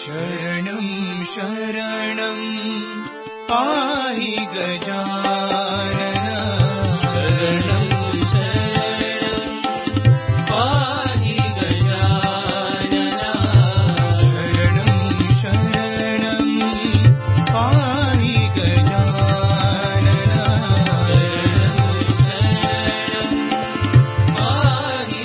शरणं शरणं पाहि गजानन शरणं शरणं पाहि गजानन शरणं शरणं पाहि गजानन शरणं शरणं पाहि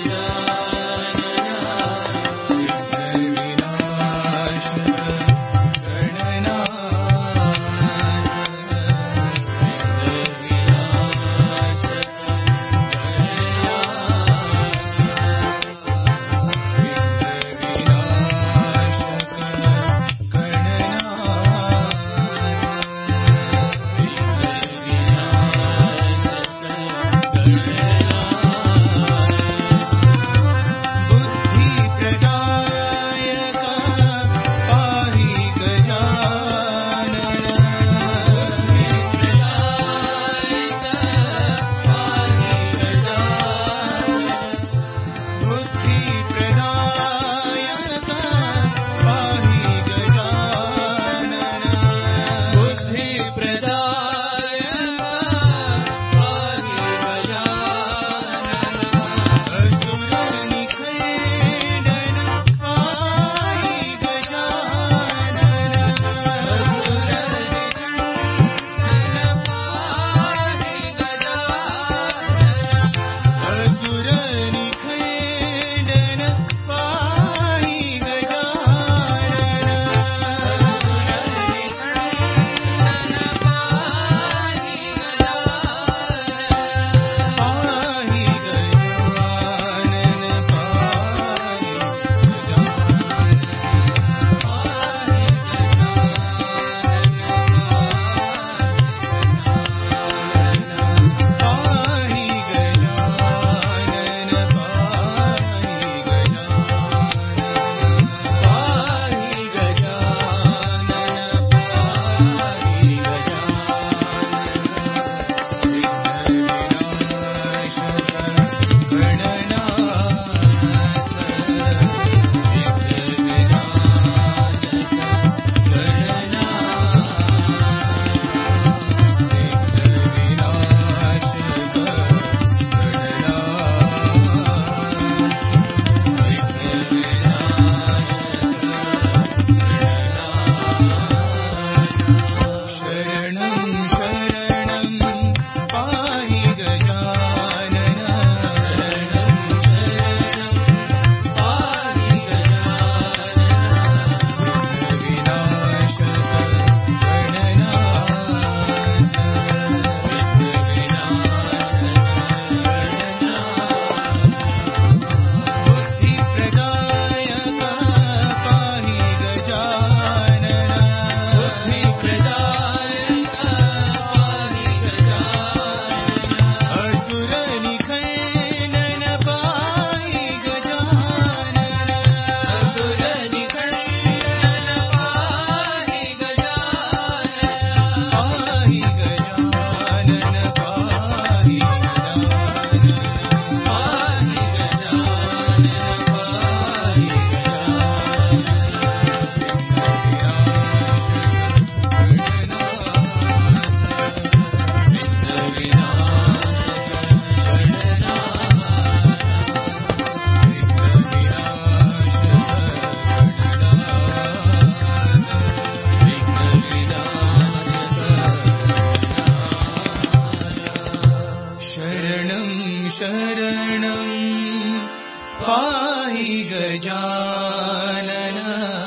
गजानन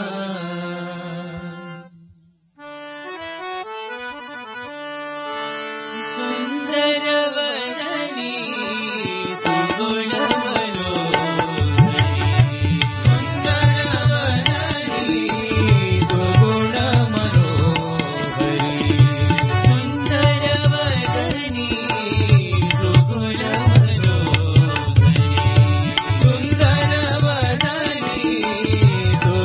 सुंदरवदनी सुगुण मनोहरी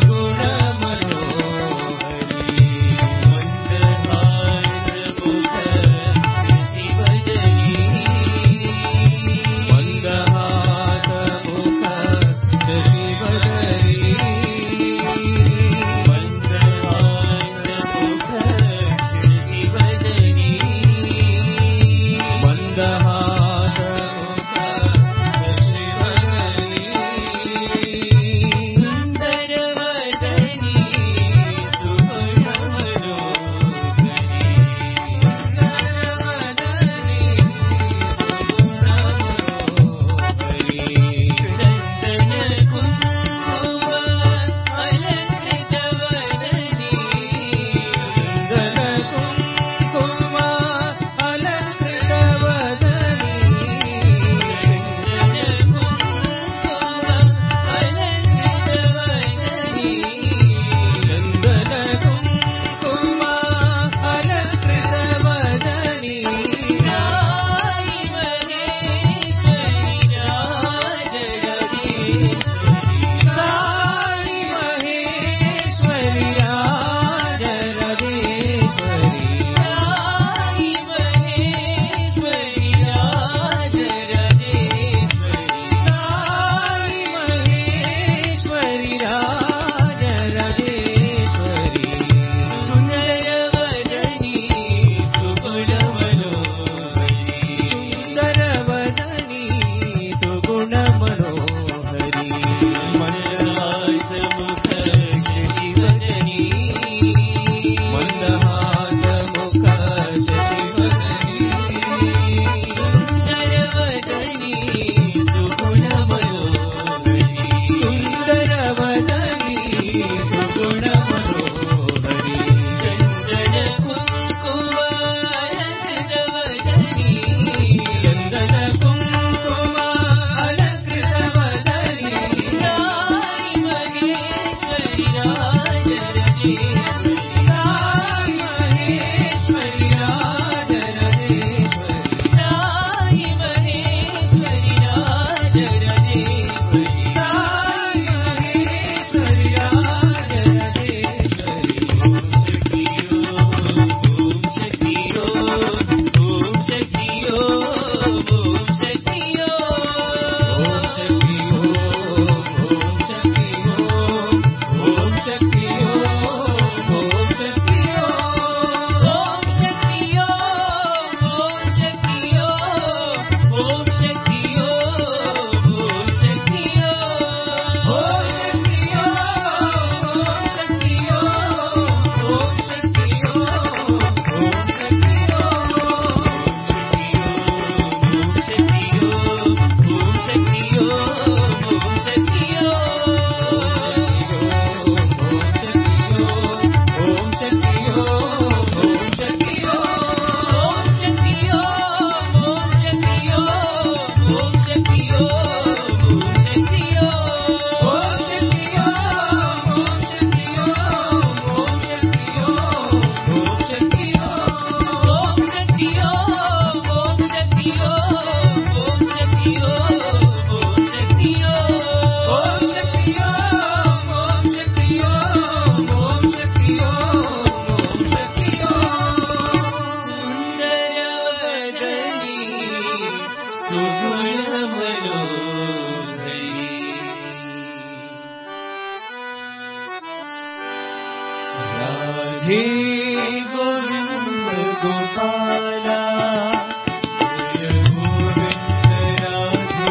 राधे गोविंद गोपाला जय गोविंद राधे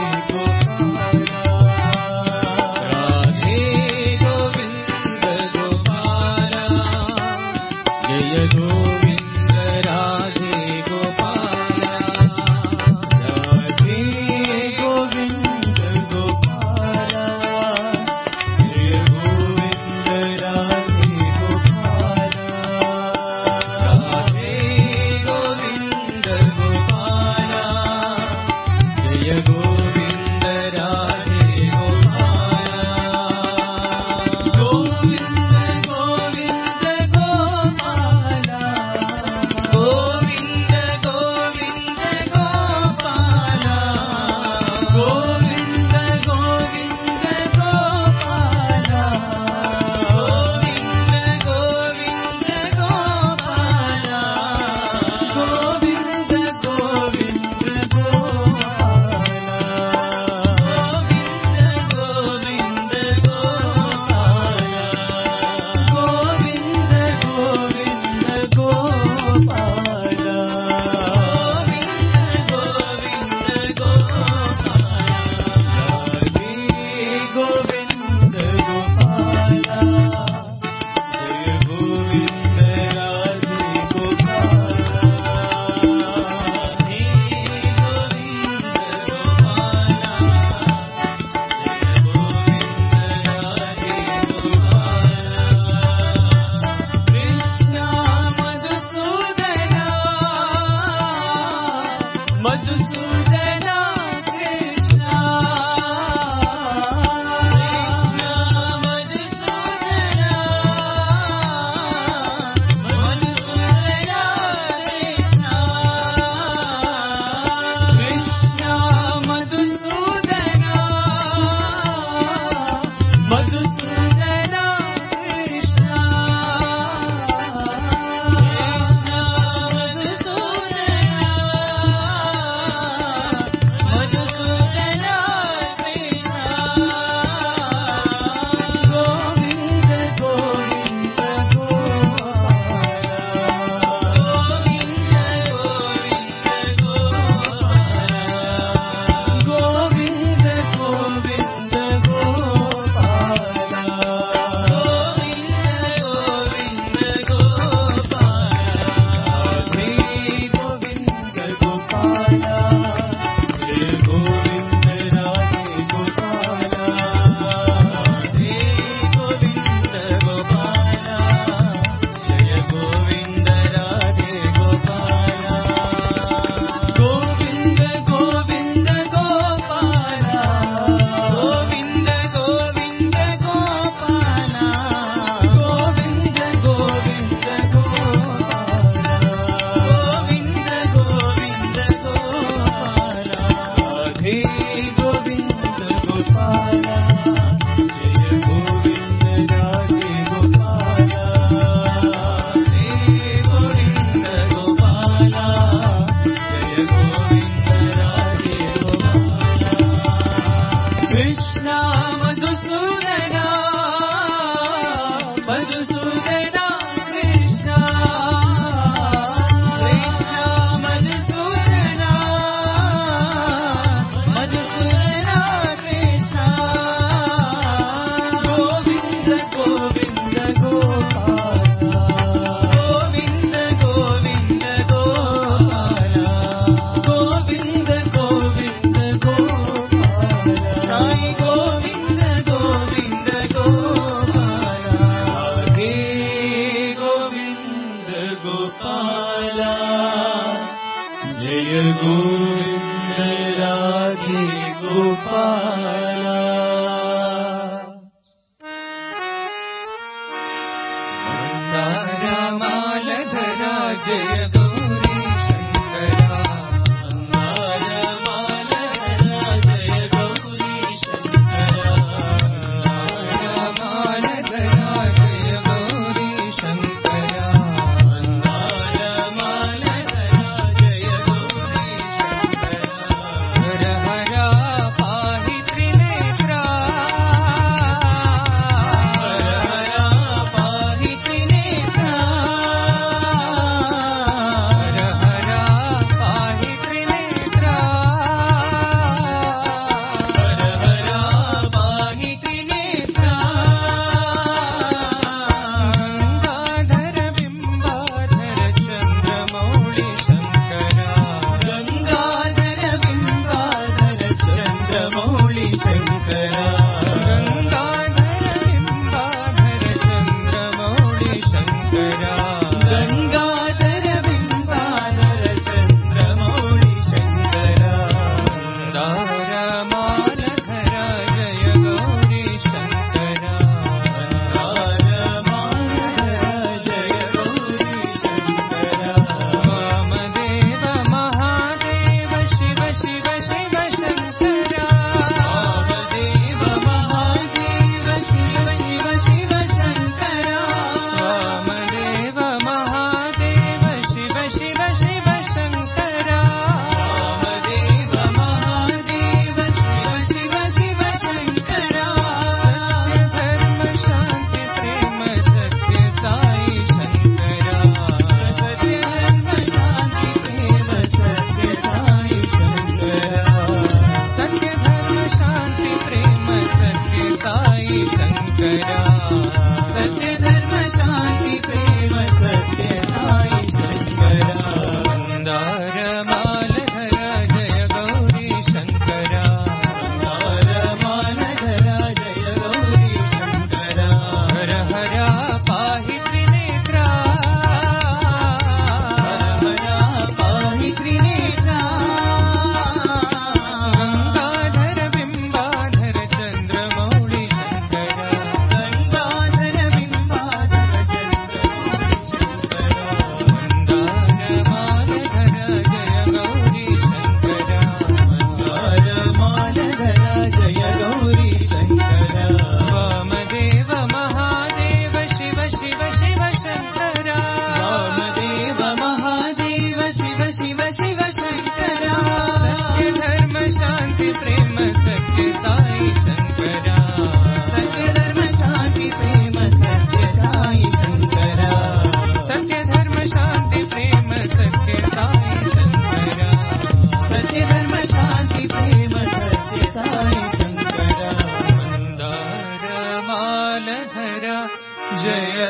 गोपाला राधे गोविंद गोपाला जय गोविंद राधे गोपाला राधे गोविंद गोपाला जय गोविंद राधे गोपाला राधे गोविंद गोपाला जय गोविंद राधे गोपाला गोविंद गोविंद गोपाला गोविंद गोविंद गोपाला गोविंद गोविंद गोपाला गोविंद गोविंद गोपाला गोविंद गोविंद मधुसूदना कृष्णा पाहि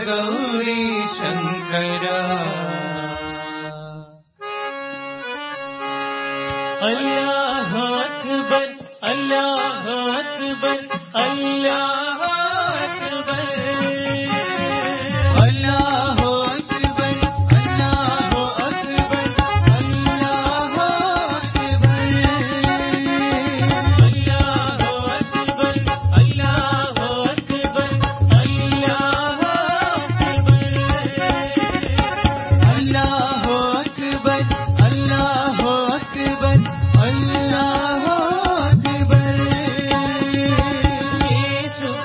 गौरी शंकरा अल्लाह अकबर अल्लाह अकबर अल्लाह अकबर अल्लाह अकबर अल्लाह अकबर अल्लाह अकबर अल्लाह अकबर अल्लाह अकबर अल्लाह अकबर अल्लाह अकबर अल्लाह अकबर अल्लाह अकबर यीशु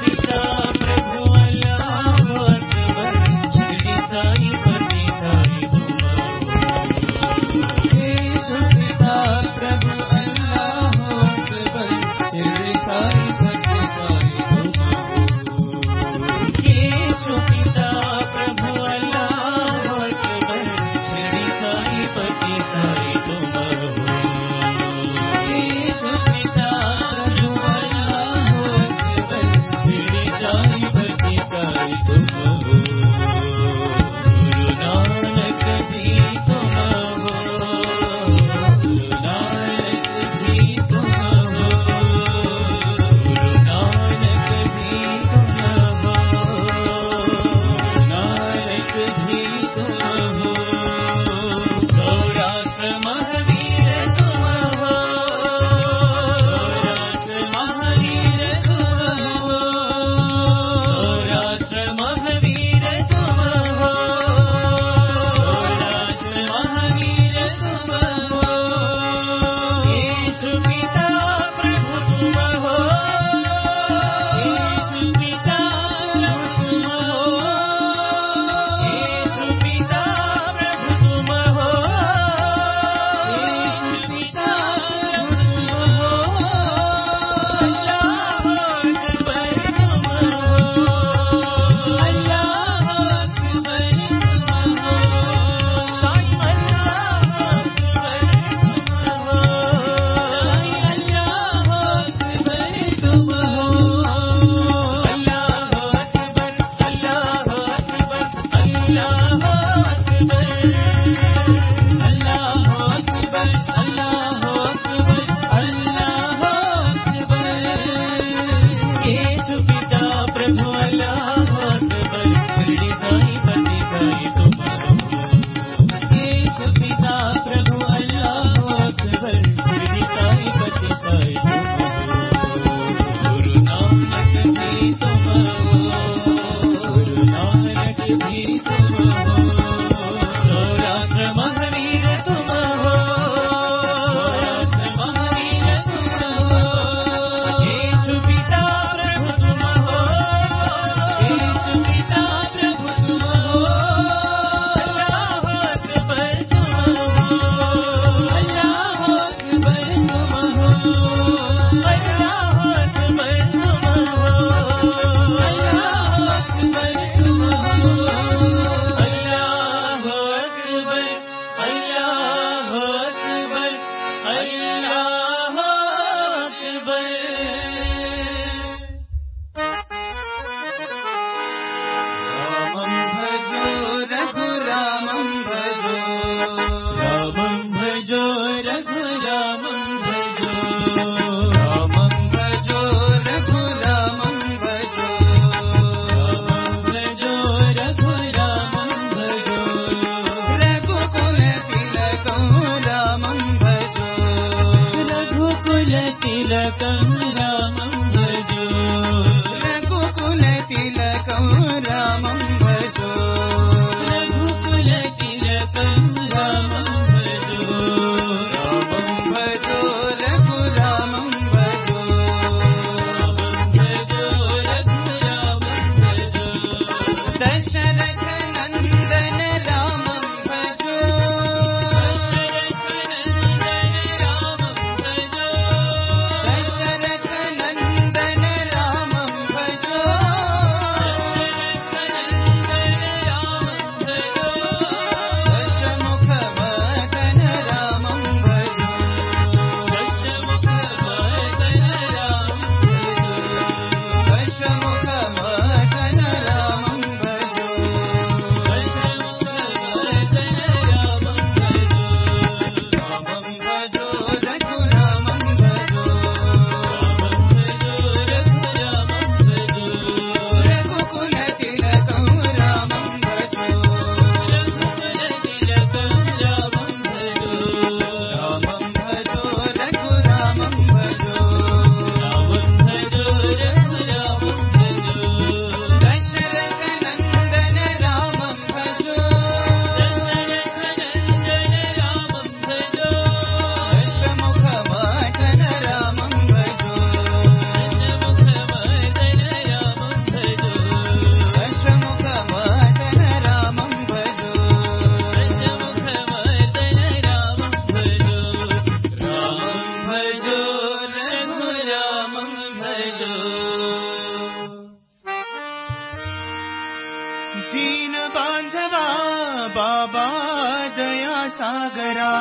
बाबा दया सागरा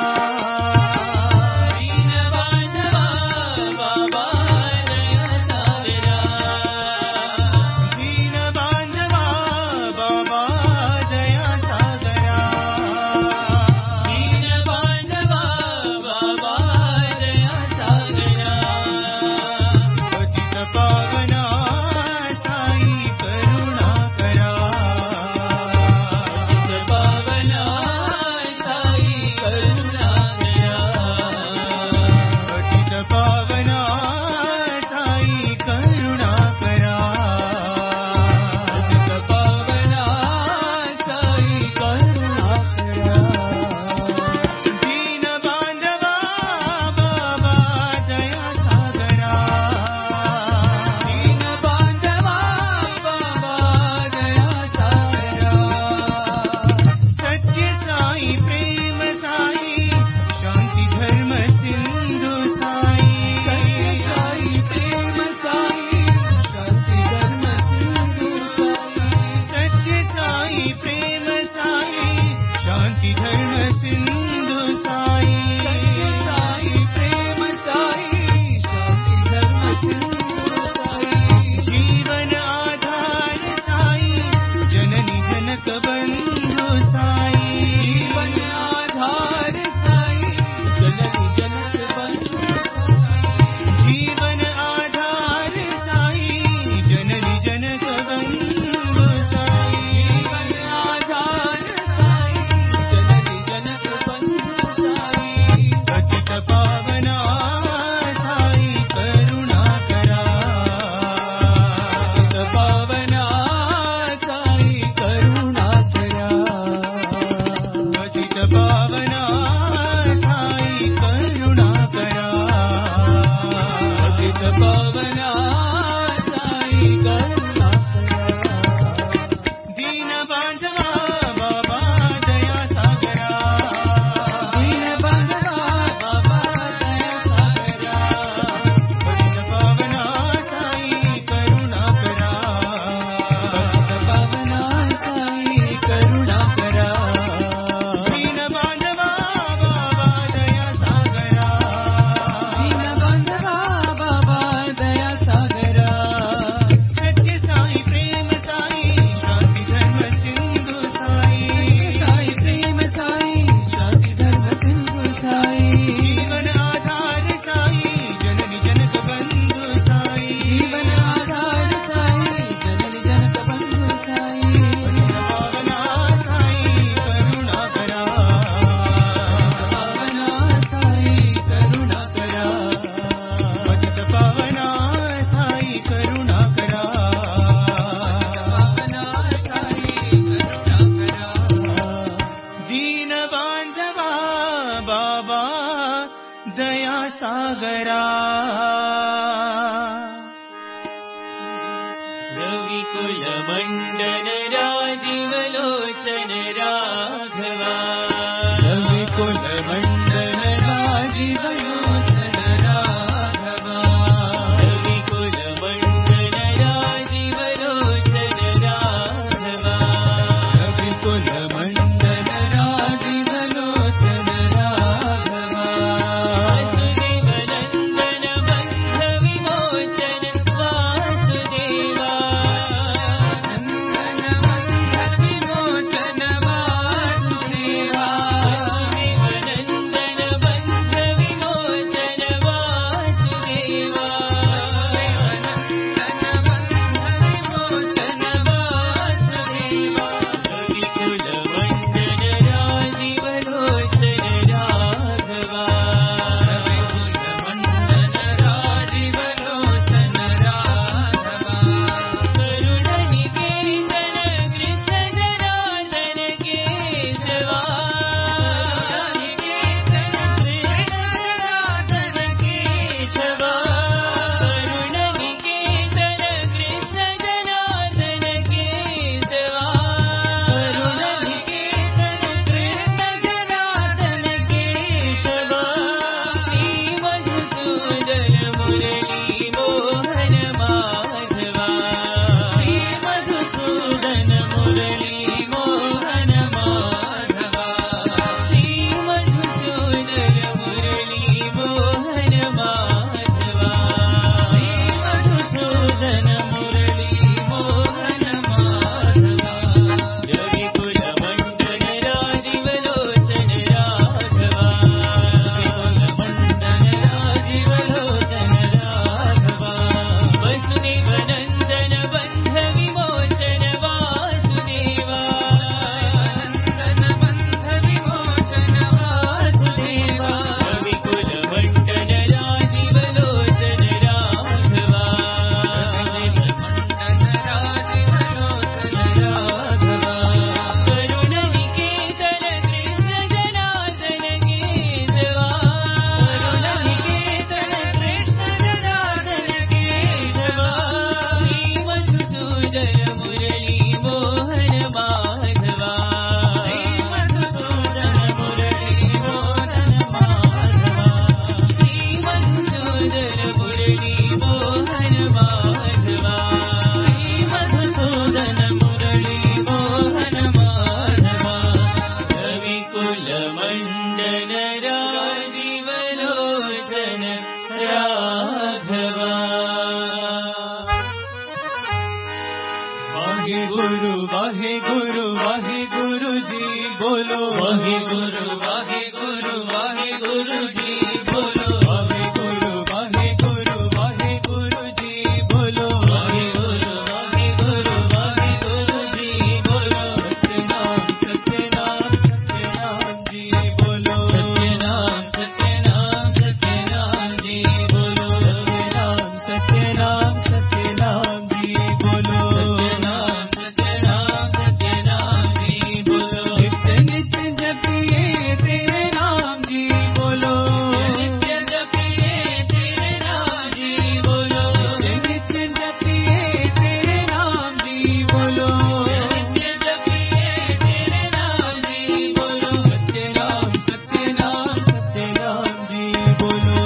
वाहेगुरु वाहेगुरु वाहेगुरु जी बोलो वाहेगुरु वाहेगुरु वाहेगुरु जी बोलो वाहेगुरु वाहेगुरु वाहेगुरु जी बोलो वाहेगुरु वाहेगुरु वाहेगुरु जी बोलो सत्यनाम सत्यनाम सत्यनाम जी बोलो सत्यनाम सत्यनाम सत्यनाम जी बोलो सत्यनाम सत्यनाम सत्यनाम जी बोलो सत्यनाम सत्यनाम सत्यनाम जी बोलो नित्य नित्य जपिए तेरे नाम जी बोलो नित्य जपिए तेरे नाम जी बोलो नित्य जपिए तेरे नाम जी बोलो नित्य जपिए तेरे नाम जी बोलो सत्यनाम सत्यनाम सत्यनाम जी बोलो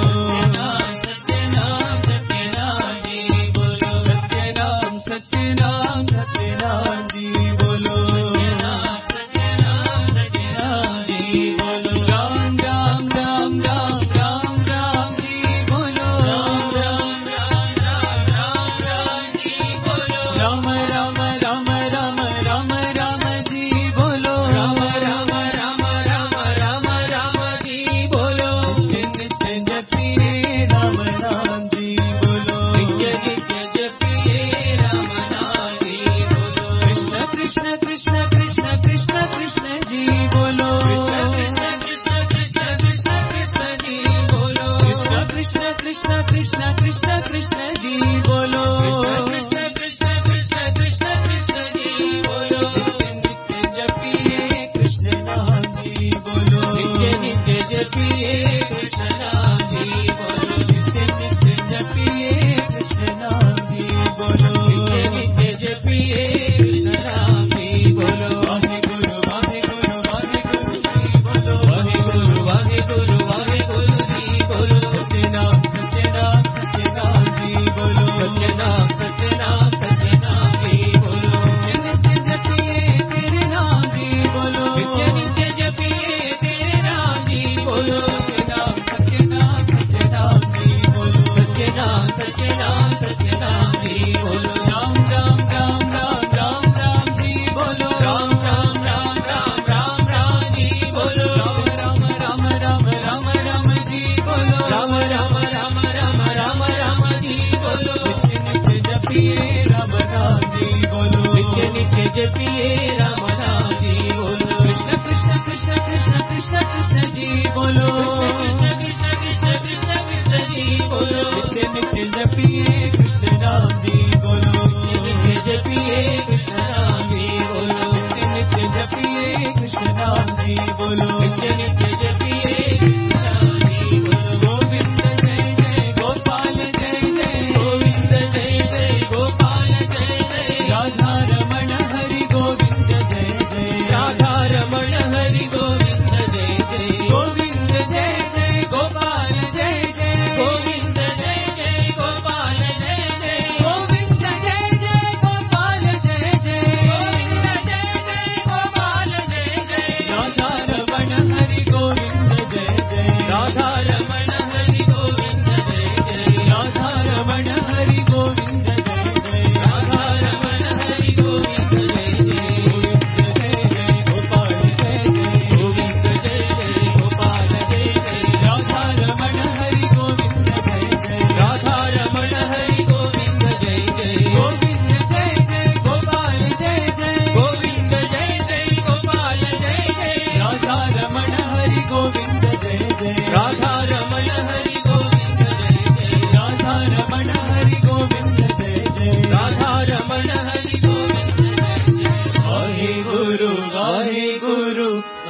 सत्यनाम सत्यनाम जी बोलो सत्यनाम सत्यनाम सत्यनाम जी बोलो सत्यनाम सत्यनाम सत्यनाम जी बोलो राम राम राम राम राम राम जी बोलो राम राम राम राम राम राम जी बोलो राम राम राम राम राम राम जी बोलो राम राम राम राम राम राम जी बोलो नित्य जपिए राम नाम जी बोलो नित्य नित्य जपिए राम नाम जी बोलो कृष्ण कृष्ण कृष्ण कृष्ण कृष्ण कृष्ण जी बोलो कृष्ण कृष्ण कृष्ण कृष्ण कृष्ण जी बोलो कृष्ण कृष्ण कृष्ण कृष्ण कृष्ण कृष्ण जी बोलो कृष्ण कृष्ण कृष्ण कृष्ण कृष्ण जी बोलो नित्य जपिए कृष्ण नाम जी बोलो नित्य नित्य जपिए कृष्ण नाम जी बोलो नित्य नित्य जपिए कृष्ण नाम जी बोलो नित्य नित्य जपिए कृष्ण नाम जी बोलो वाहेगुरु वाहेगुरु वाहेगुरु जी बोलो वाहेगुरु वाहेगुरु वाहेगुरु जी बोलो सत्यनाम सत्यनाम सत्यनाम जी बोलो सत्यनाम सत्यनाम सत्यनाम जी बोलो नित्य जपिए तेरे नाम जी बोलो नित्य नित्य जपिए तेरे नाम जी बोलो सत्यनाम सत्यनाम सत्यनाम जी बोलो सत्यनाम सत्यनाम सत्यनाम जी बोलो राम राम राम राम राम राम जी बोलो राम राम राम राम राम राम जी बोलो राम राम राम राम राम जी बोलो राम राम राम राम राम राम जी बोलो नित्य नित्य जपिए राम नाम जी बोलो नित्य नित्य जपिए राम नाम जी बोलो कृष्ण कृष्ण कृष्ण कृष्ण कृष्ण कृष्ण जी बोलो कृष्ण कृष्ण कृष्ण कृष्ण कृष्ण जी बोलो नित्य नित्य जपिए कृष्ण नाम जी बोलो नित्य जपिए कृष्ण नाम जी बोलो नित्य नित्य जपिए कृष्ण नाम जी बोलो नित्य नित्य जपिए कृष्ण नाम जी बोलो गोविंद जय जय गोपाल जय जय गोविंद जय जय गोपाल जय जय राधा रमण हरि गोविंद जय जय राधा रमण हरि गोविंद जय जय गोविंद जय जय गोपाल जय जय गोविंद जय जय गोपाल जय जय गोविंद जय जय गोपाल जय जय गोविंद जय जय गोपाल जय जय राधा रमण हरि गोविंद जय जय राधा रमण हरि गोविंद जय जय राधा रमण हरि गोविंद जय जय राधा रमण हरि गोविंद जय जय गोविंद जय जय गोपाल जय जय गोविंद जय जय गोपाल जय जय राधा रमण हरि गोविंद जय जय राधा रमण हरि गोविंद जय जय गोविंद जय जय गोपाल जय जय गोविंद जय जय गोपाल जय जय राधा रमण हरि गोविंद जय जय राधा रमण हरि गोविंद जय जय राधा रमण हरि गोविंद जय जय राधा रमण हरि गोविंद जय जय वाहेगुरु वाहेगुरु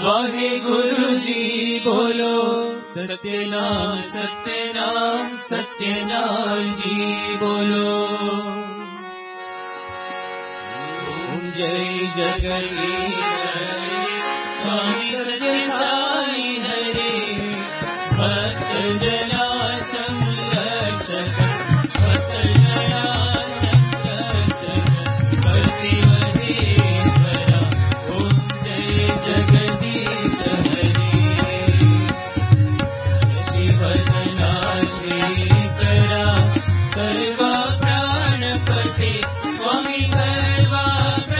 वाहेगुरु जी बोलो सत्यनाम सत्यनाम सत्यनाम जी बोलो ओम जय जगदीश स्वामी सत्य साई हरे भक्त जना संरक्षक भक्त जना संरक्षक पति महेश्वरा ओम जय जगदीश हरे शिवजना श्रीकरा सर्वा प्राणपते स्वामी सर्वा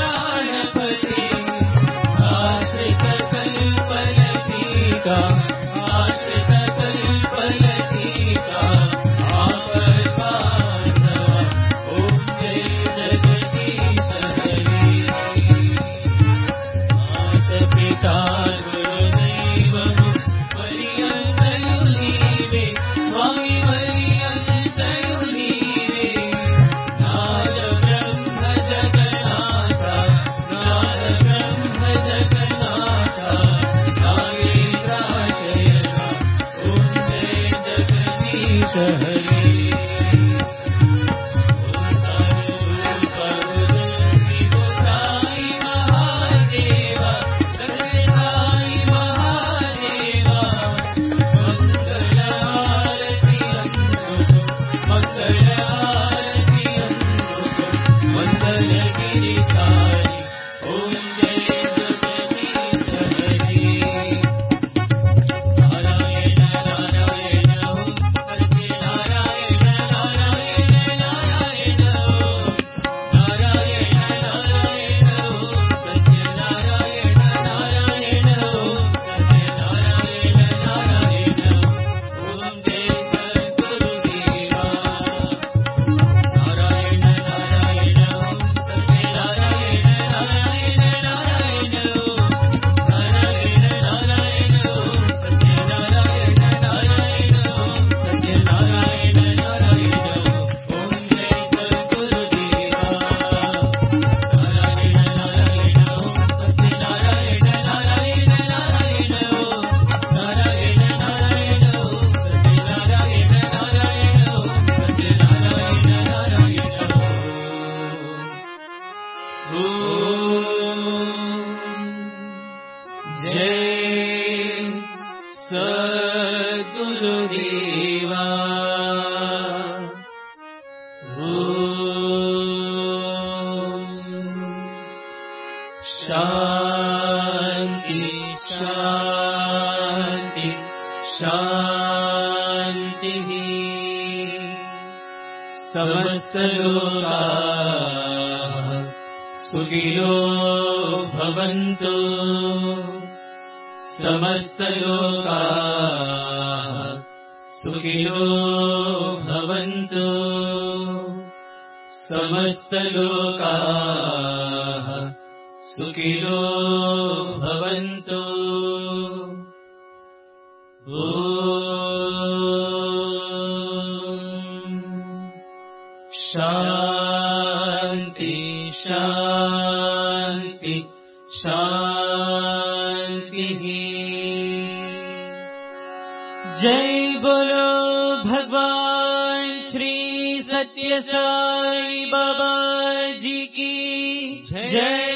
शान्ति शान्ति शान्तिः। समस्तलोकाः सुखिनो भवन्तु। समस्तलोकाः सुखिनो भवन्तु। समस्तलोकाः सुखिनो भवन्तु। ॐ शान्ति शान्ति शान्तिः। जय बोलो भगवान श्री सत्य साई बाबा जी की जय।